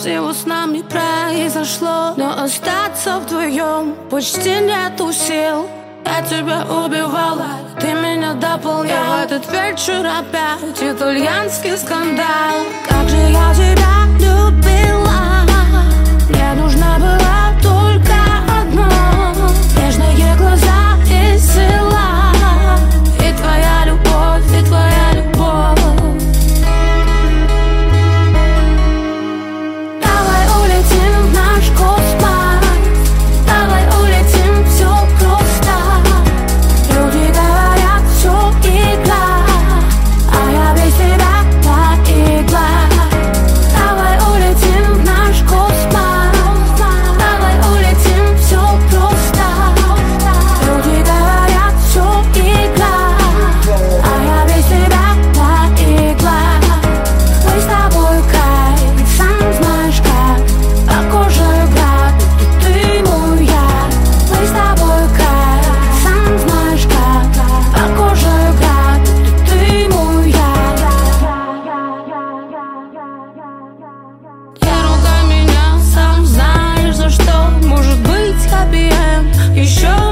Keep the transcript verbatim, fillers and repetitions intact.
всего с нами произошло, но остаться вдвоем почти нету сил. Я тебя убивала, ты меня дополнял. В этот вечер опять итальянский скандал. Как же я тебя любила, мне нужна была только одно: нежные глаза и сила, и твоя любовь, и твоя любовь. Давай улетим в наш космос, давай улетим, все просто. Люди говорят, все игра, а я без тебя по игла. Давай улетим в наш космос, давай улетим, все просто. Люди говорят, все игра, а я без тебя по игла. Мы с тобой край, сам знаешь как, по коже град, ты мой я. Мы с тобой край, сам знаешь как, по коже град, ты мой я. Не ругай меня, сам знаешь за что. Может быть, happy end еще